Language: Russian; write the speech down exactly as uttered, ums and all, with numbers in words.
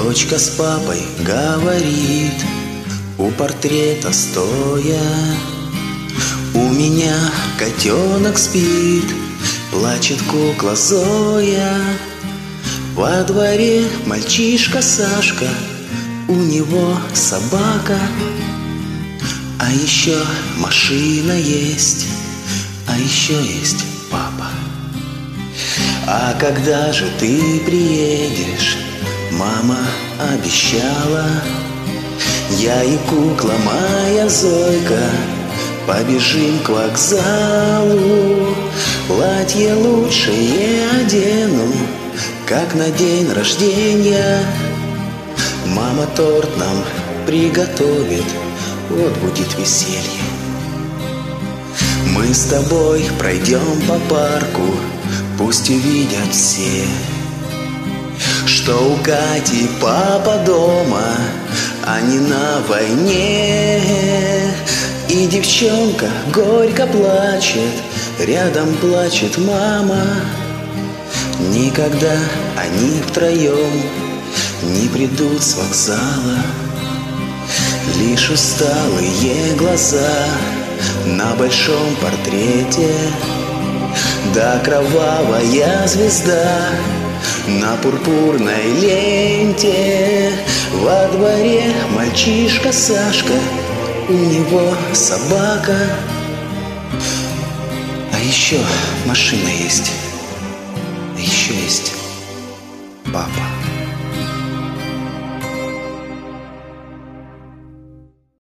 Дочка с папой говорит, у портрета стоя: у меня котенок спит, плачет кукла Зоя. Во дворе мальчишка Сашка, у него собака, а еще машина есть, а еще есть папа. А когда же ты приедешь? Мама обещала. Я и кукла моя Зойка побежим к вокзалу. Платье лучшее одену, как на день рождения. Мама торт нам приготовит, вот будет веселье. Мы с тобой пройдем по парку, пусть увидят все, что у Кати папа дома, а не на войне. И девчонка горько плачет, рядом плачет мама. Никогда они втроем не придут с вокзала. Лишь усталые глаза на большом портрете, да кровавая звезда на пурпурной ленте. Во дворе мальчишка Сашка, у него собака, а еще машина есть, а еще есть папа.